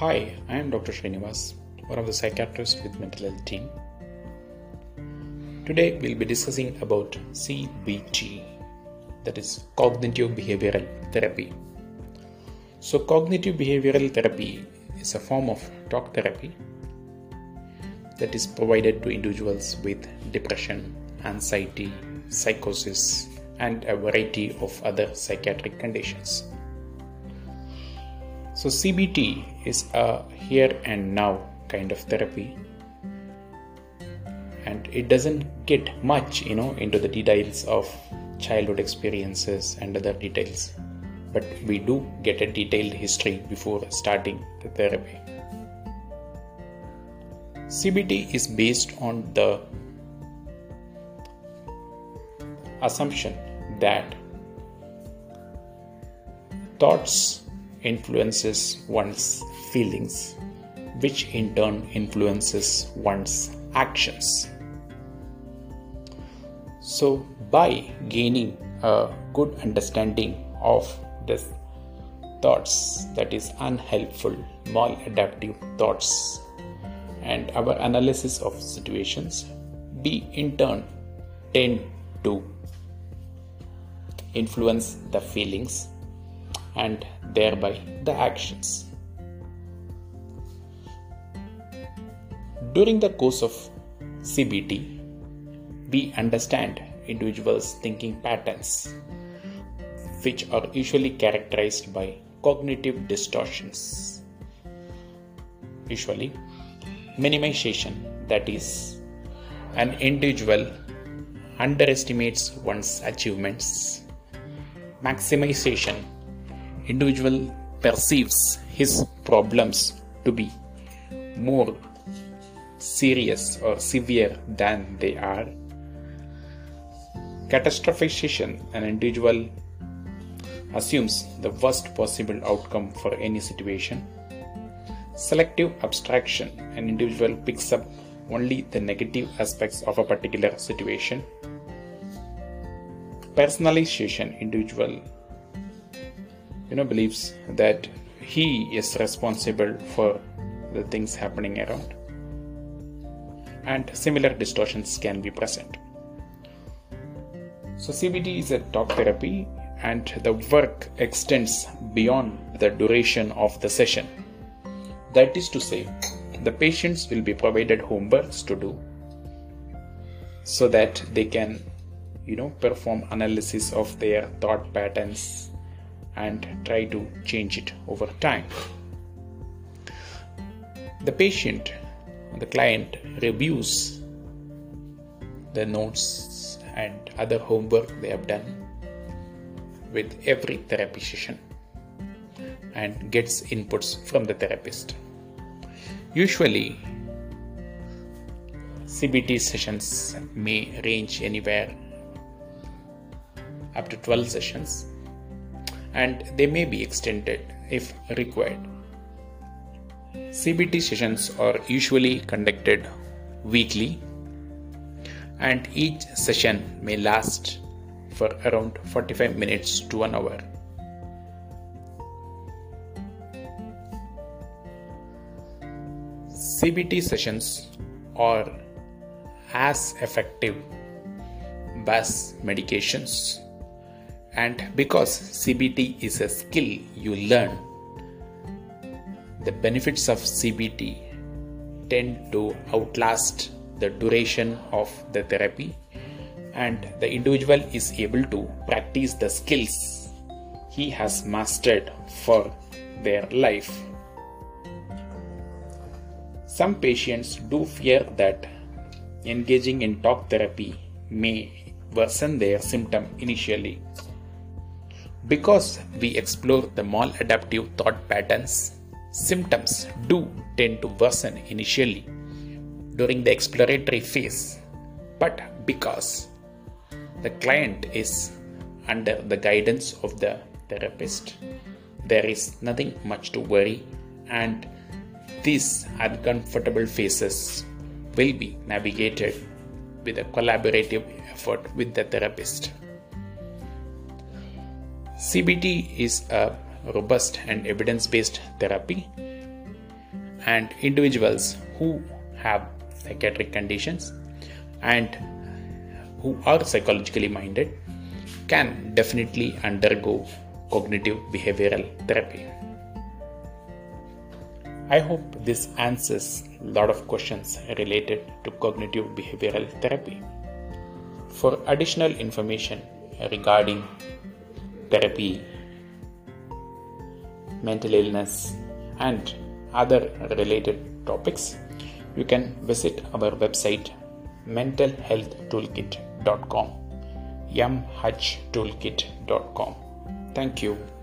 Hi, I am Dr. Srinivas, one of the psychiatrists with mental health team. Today we'll be discussing about CBT, that is Cognitive Behavioral Therapy. So Cognitive Behavioral Therapy is a form of talk therapy that is provided to individuals with depression, anxiety, psychosis, and a variety of other psychiatric conditions. So CBT is a here and now kind of therapy, and it doesn't get much into the details of childhood experiences and other details, but we do get a detailed history before starting the therapy. CBT is based on the assumption that thoughts influences one's feelings, which in turn influences one's actions. So by gaining a good understanding of this thoughts, that is unhelpful, maladaptive thoughts, and our analysis of situations, we in turn tend to influence the feelings and thereby the actions. During the course of CBT, we understand individuals' thinking patterns, which are usually characterized by cognitive distortions. Usually, minimization, that is, an individual underestimates one's achievements. Maximization, individual perceives his problems to be more serious or severe than they are. Catastrophization, an individual assumes the worst possible outcome for any situation. Selective abstraction, an individual picks up only the negative aspects of a particular situation. Personalization, individual believes that he is responsible for the things happening around, and similar distortions can be present. So CBT is a talk therapy, and the work extends beyond the duration of the session. That is to say, the patients will be provided homeworks to do so that they can perform analysis of their thought patterns and try to change it over time. The patient, the client, reviews the notes and other homework they have done with every therapy session and gets inputs from the therapist. Usually, CBT sessions may range anywhere up to 12 sessions, and they may be extended if required. CBT sessions are usually conducted weekly, and each session may last for around 45 minutes to an hour. CBT sessions are as effective as medications, and because CBT is a skill you learn, the benefits of CBT tend to outlast the duration of the therapy, and the individual is able to practice the skills he has mastered for their life. Some patients do fear that engaging in talk therapy may worsen their symptom initially. Because we explore the maladaptive thought patterns, symptoms do tend to worsen initially during the exploratory phase, but because the client is under the guidance of the therapist, there is nothing much to worry, and these uncomfortable phases will be navigated with a collaborative effort with the therapist. CBT is a robust and evidence-based therapy. and individuals who have psychiatric conditions and who are psychologically minded can definitely undergo cognitive behavioral therapy. I hope this answers a lot of questions related to cognitive behavioral therapy. For additional information regarding therapy, mental illness, and other related topics, you can visit our website mentalhealthtoolkit.com, mhtoolkit.com. Thank you.